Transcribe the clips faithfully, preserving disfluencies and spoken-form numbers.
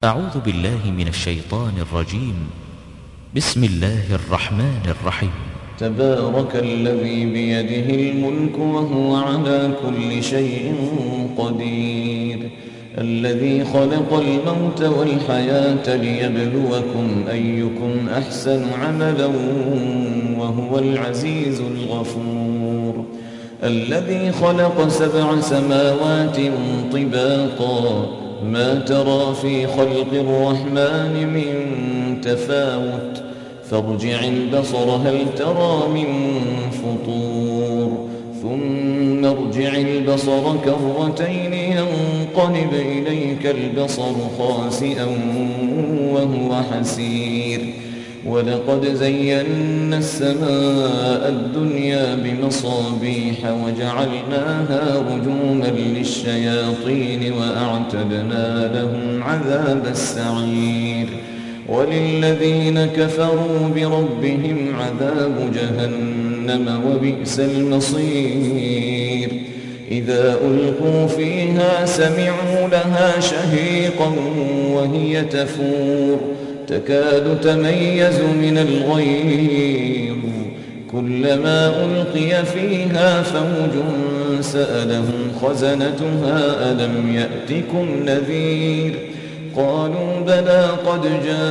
أعوذ بالله من الشيطان الرجيم. بسم الله الرحمن الرحيم. تبارك الذي بيده الملك وهو على كل شيء قدير، الذي خلق الموت والحياة ليبلوكم أيكم أحسن عملا وهو العزيز الغفور، الذي خلق سبع سماوات طباقا ما ترى في خلق الرحمن من تفاوت فارجع البصر هل ترى من فطور ثم ارجع البصر كرتين ينقلب إليك البصر خاسئا وهو حسير، ولقد زينا السماء الدنيا بمصابيح وجعلناها رجوما للشياطين وأعتدنا لهم عذاب السعير، وللذين كفروا بربهم عذاب جهنم وبئس المصير، إذا ألقوا فيها سمعوا لها شهيقا وهي تفور تكاد تميز من الغيظ، كلما ألقي فيها فوج سألهم خزنتها ألم يأتكم نذير، قالوا بلى قد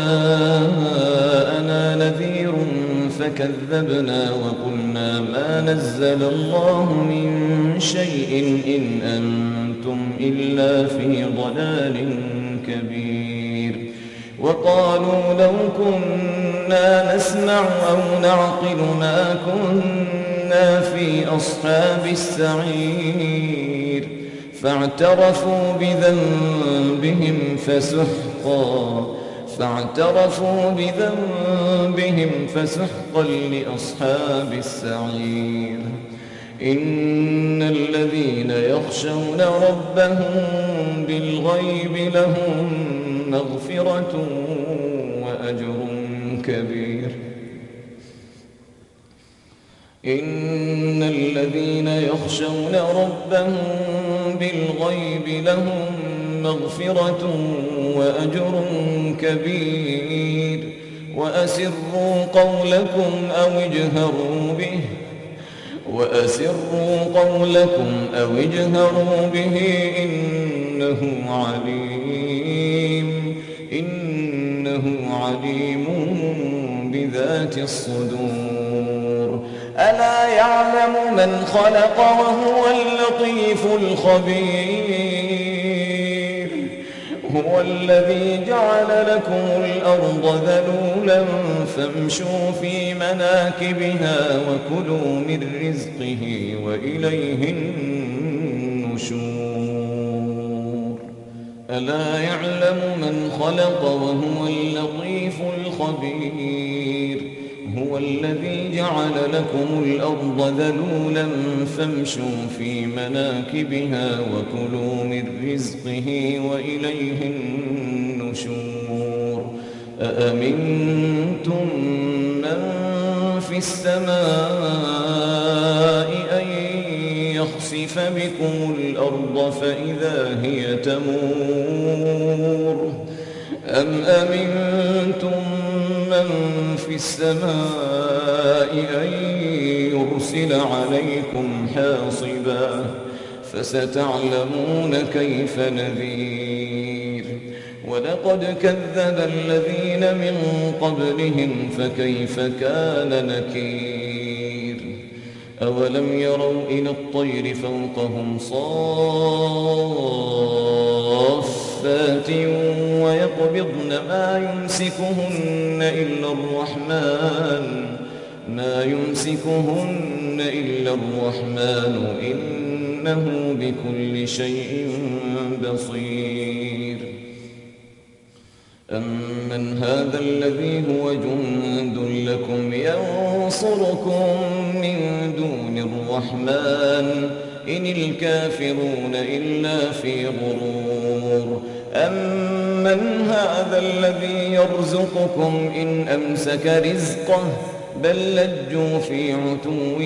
جاءنا نذير فكذبنا وقلنا ما نزل الله من شيء إن أنتم إلا في ضلال كبير، وقالوا لو كنا نسمع أو نعقل ما كنا في أصحاب السعير، فاعترفوا بذنبهم فسحقا فاعترفوا بذنبهم فسحقا لأصحاب السعير، إن الذين يخشون ربهم بالغيب لهم مغفرة وأجر كبير، إن الذين يخشون ربهم بالغيب لهم مغفرة وأجر كبير، وأسروا قولكم أو اجهروا به وأسروا قولكم أو اجهروا به إنه عليم إنه عليم بذات الصدور، ألا يعلم من خلق وهو اللطيف الخبير، هو الذي جعل لكم الأرض ذلولا فامشوا في مناكبها وكلوا من رزقه وإليه النشور، ألا يعلم من خلق وهو اللطيف الخبير، هو الذي جعل لكم الأرض ذلولا فامشوا في مناكبها وكلوا من رزقه وإليه النشور، أأمنتم من في السماء أن يخسف بكم الأرض فإذا هي تمور، أم أمنتم من في السماء أن يرسل عليكم حاصبا فستعلمون كيف نذير، ولقد كذب الذين من قبلهم فكيف كان نكير، أولم يروا إلى الطير فوقهم صافات ويقبضن ما يمسكهن إلا الرحمن ما يمسكهن إلا الرحمن إنه بكل شيء بصير، أمن هذا الذي هو جند لكم ينصركم من دون الرحمن إن الكافرون إلا في غرور، أمن هذا الذي يرزقكم إن أمسك رزقه بل لجوا في عتو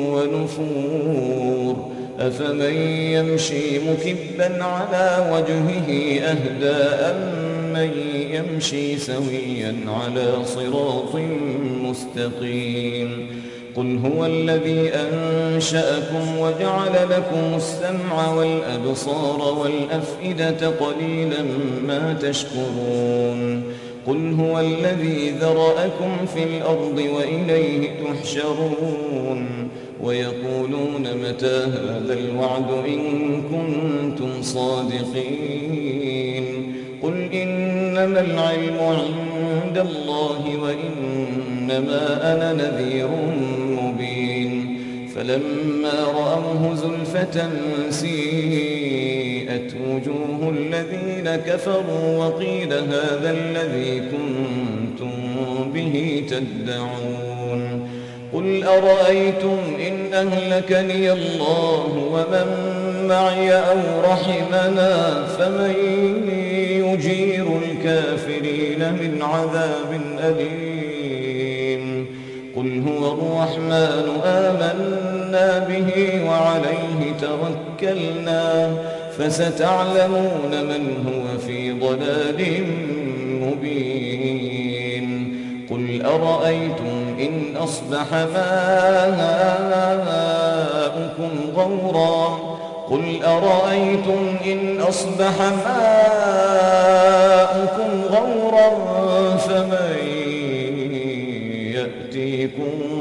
ونفور، أفمن يمشي مكبا على وجهه أهدى أم أمن يمشي سويا على صراط مستقيم قل هو الذي أنشأكم وجعل لكم السمع والأبصار والأفئدة قليلا ما تشكرون قل هو الذي ذرأكم في الأرض وإليه تحشرون ويقولون متى هذا الوعد إن كنتم صادقين قل إنما العلم عند الله وإنما أنا نذير مبين فلما رأوه زلفة سيئت وجوه الذين كفروا وقيل هذا الذي كنتم به تدعون قل أرأيتم إن أهلكني الله ومن معي أو رحمنا فمن يجير الكافرين من عذاب أليم قل هو الرحمن آمنا به وعليه توكلنا فستعلمون من هو في ضلال مبين قل أرأيتم إن أصبح ماؤكم غورا قل أرأيتم إن أصبح ماؤكم غورا فمن يأتيكم